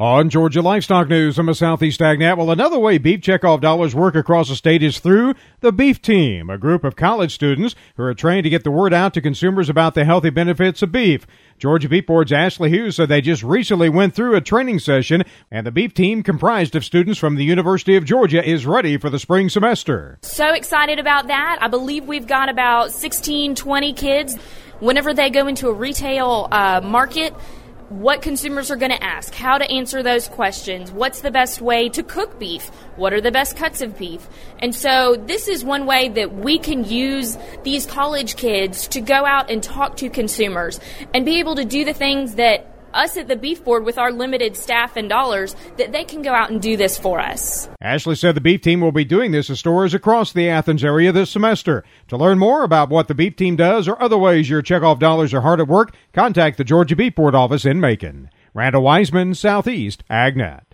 On Georgia Livestock News, I'm a Southeast AgNet. Well, another way beef checkoff dollars work across the state is through the Beef Team, a group of college students who are trained to get the word out to consumers about the healthy benefits of beef. Georgia Beef Board's Ashley Hughes said they just recently went through a training session, and the Beef Team, comprised of students from the University of Georgia, is ready for the spring semester. So excited about that. I believe we've got about 16, 20 kids. Whenever they go into a retail market, what consumers are going to ask, how to answer those questions, what's the best way to cook beef, what are the best cuts of beef. And so this is one way that we can use these college kids to go out and talk to consumers and be able to do the things that us at the Beef Board, with our limited staff and dollars, that they can go out and do this for us. Ashley said the Beef Team will be doing this at stores across the Athens area this semester. To learn more about what the Beef Team does or other ways your checkoff dollars are hard at work, contact the Georgia Beef Board office in Macon. Randall Wiseman, Southeast AgNet.